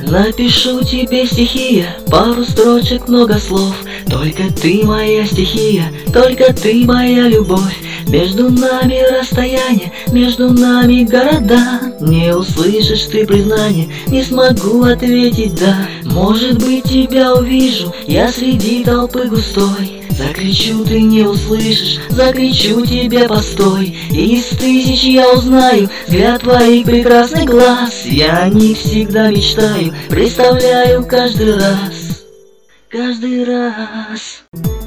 Напишу тебе стихи, пару строчек, много слов. Только ты моя стихия, только ты моя любовь. Между нами расстояние, между нами города. Не услышишь ты признание, не смогу ответить «да». Может быть, тебя увижу я среди толпы густой. Закричу, ты не услышишь, закричу тебе постой. Из тысяч я узнаю взгляд твоих прекрасных глаз. Я о них всегда мечтаю, представляю каждый раз. Каждый раз.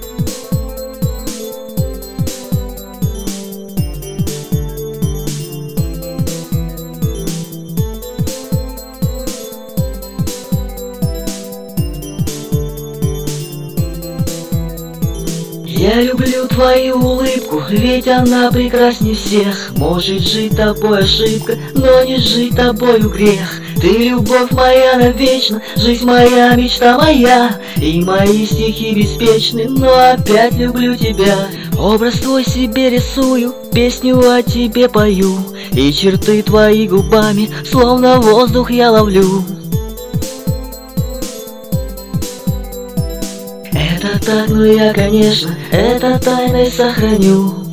Я люблю твою улыбку, ведь она прекрасней всех. Может жить тобой ошибка, но не жить тобою грех. Ты любовь моя навечно, жизнь моя, мечта моя. И мои стихи беспечны, но опять люблю тебя. Образ твой себе рисую, песню о тебе пою. И черты твои губами, словно воздух я ловлю. Это так, но я, конечно, это тайной сохраню.